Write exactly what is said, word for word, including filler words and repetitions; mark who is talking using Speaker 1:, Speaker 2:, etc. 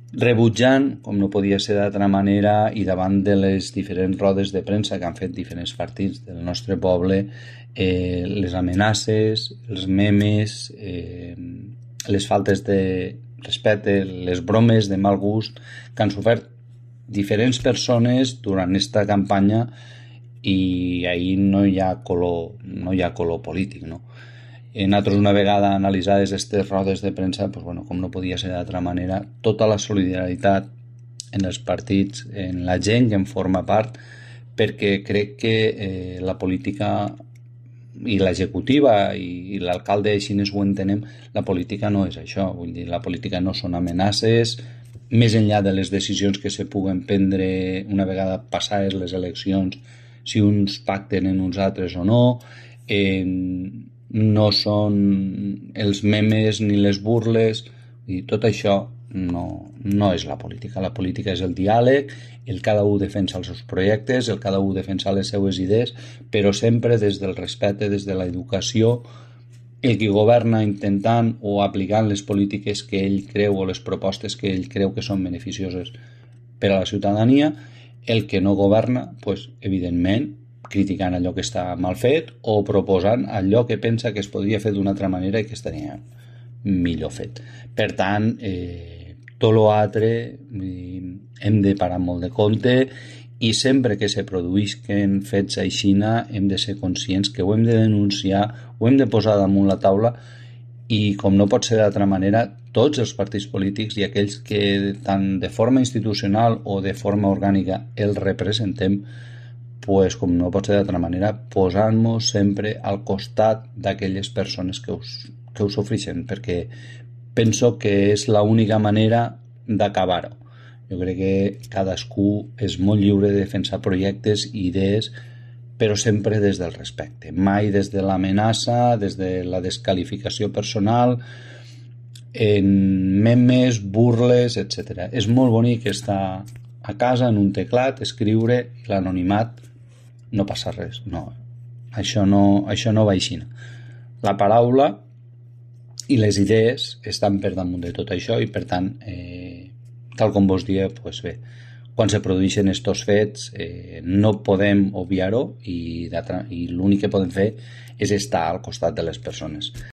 Speaker 1: rebutjant, com no podia ser d'altra manera, i davant de les diferents rodes de premsa que han fet diferents partits del nostre poble, eh, les amenaces, els memes, eh, les faltes de respecte, les bromes de mal gust que han sofert diferents persones durant esta campanya, i ahí no hi ha color, no hi ha color polític, no? Nosaltres, una vegada analitzades aquestes rodes de premsa, pues, bueno, com no podia ser d'altra manera, tota la solidaritat en els partits, en la gent que en forma part, perquè crec que eh, la política i l'executiva i, i l'alcalde, així ho entenem, la política no és això. Vull dir, la política no són amenaces, més enllà de les decisions que se puguen prendre una vegada passades les eleccions, si uns pacten en uns altres o no, eh, no són els memes ni les burles, i tot això no, no és la política. La política és el diàleg, el cada un defensa els seus projectes, el cada un defensa les seues idees, però sempre des del respecte, des de l'educació, el que governa intentant o aplicant les polítiques que ell creu o les propostes que ell creu que són beneficioses per a la ciutadania, el que no governa, pues, evidentment, criticant allò que està mal fet o proposant allò que pensa que es podria fer d'una altra manera i que estaria millor fet. Per tant, eh, tot l'altre hem de parar molt de compte, i sempre que se produïsquen fets aixina hem de ser conscients que ho hem de denunciar, ho hem de posar damunt la taula, i com no pot ser d'altra manera, tots els partits polítics i aquells que tant de forma institucional o de forma orgànica els representem, pues, com no pot ser d'altra manera, posant-nos sempre al costat d'aquelles persones que us, que us sofreixen, perquè penso que és l'única manera d'acabar-ho. Jo crec que cadascú és molt lliure de defensar projectes i idees, però sempre des del respecte, mai des de l'amenaça, des de la desqualificació personal, en memes, burles, etcètera. És molt bonic estar a casa en un teclat, escriure, i l'anonimat, no passa res. No, això no, això no va així. La paraula i les idees estan per damunt de tot això, i per tant, eh, tal com vos dia, pues bé, quan se produeixen estos fets eh, no podem obviar-ho, i, i l'únic que podem fer és estar al costat de les persones.